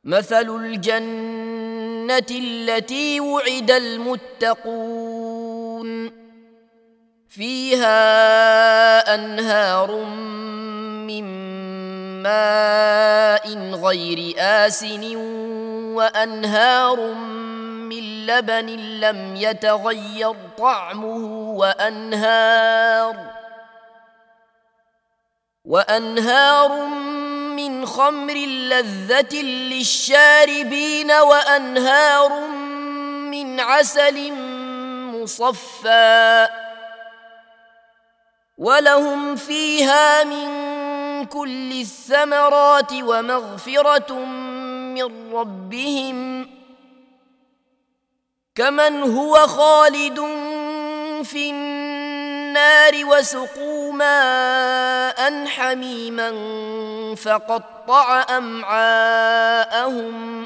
مثل الجنة التي وعد المتقون فيها أنهار من ماء غير آسن وأنهار من لبن لم يتغير طعمه وأنهار من خمر لذة للشاربين وأنهار من عسل مصفى ولهم فيها من كل الثمرات ومغفرة من ربهم كمن هو خالد في النار وسقوا ماء حميما فقطع أمعاءهم.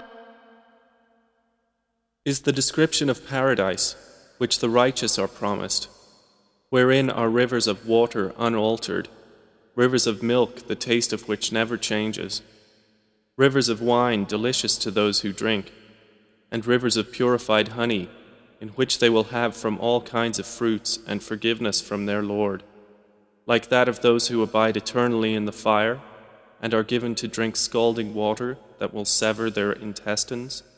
Is the description of paradise, which the righteous are promised, wherein are rivers of water unaltered, rivers of milk the taste of which never changes, rivers of wine delicious to those who drink, and rivers of purified honey, in which they will have from all kinds of fruits and forgiveness from their Lord, like that of those who abide eternally in the fire, and are given to drink scalding water that will sever their intestines?